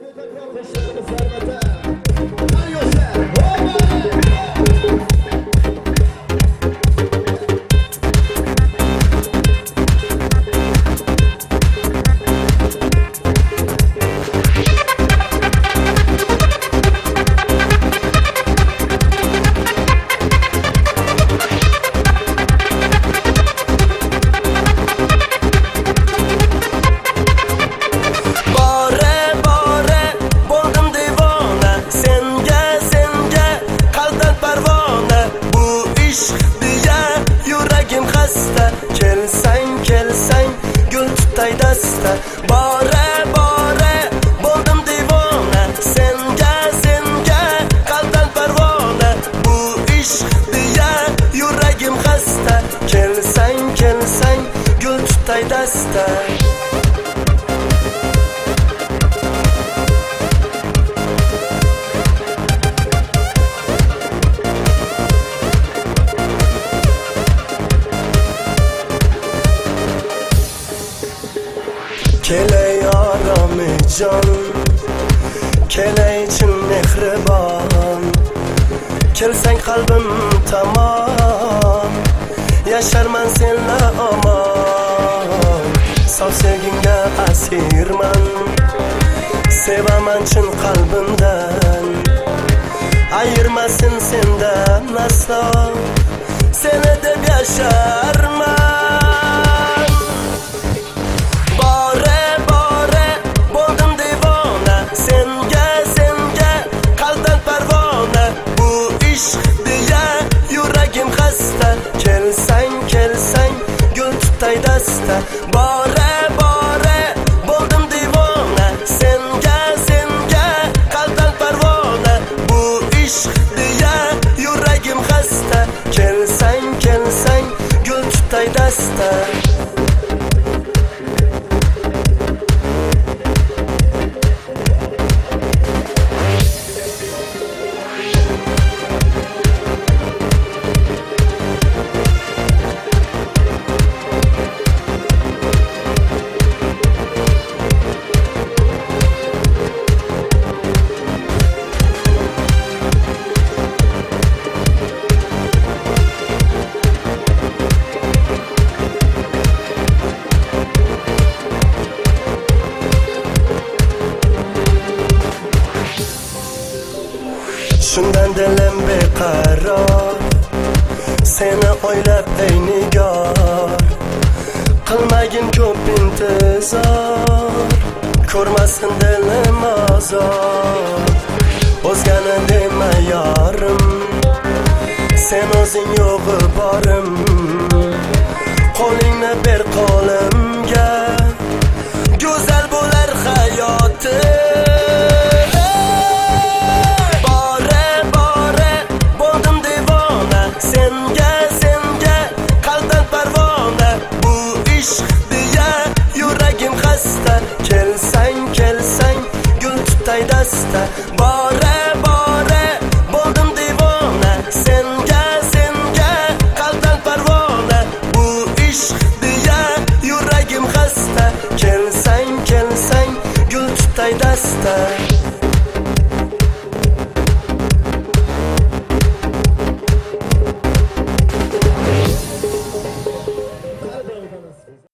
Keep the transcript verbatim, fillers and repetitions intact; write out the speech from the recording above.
Kelsang kelsang gul tutay dasta, bore bore bo'ldim divona, senga senga qalbdan parvona, bu ishq deya yuragim xasta. Kelsang kelsang gul tutay dasta. Keley yarami can, keley için mehribon, kelsang qalbim tamam, yasharman senla omon. Sof sevginga asirman, sevaman chin qalbimdan, ayirmasin sendan aslo, seni deb yasharman. Kelsang kelsang gul tutay dasta, bore bore bo'ldim divona, senga senga qalbdan parvona, bu ishq deya yuragim xasta. Kelsang kelsang gul tutay dasta. Shundan dilim beqaror, seni o'ylab ey nigor, qilmagin ko'p intizor, ko'rmasin dilim ozor. O'zgani dema yorim, sen o'zing yo'g'i borim, qo'lingni ber qo'limga, go'zal bo'lar hayotim. Kelsang kelsang gul tutay dasta, bore bore bo'ldim divona, senga senga qalbdan parvona, bu ishq deya yuragim xasta. Kelsang kelsang gul tutay dasta.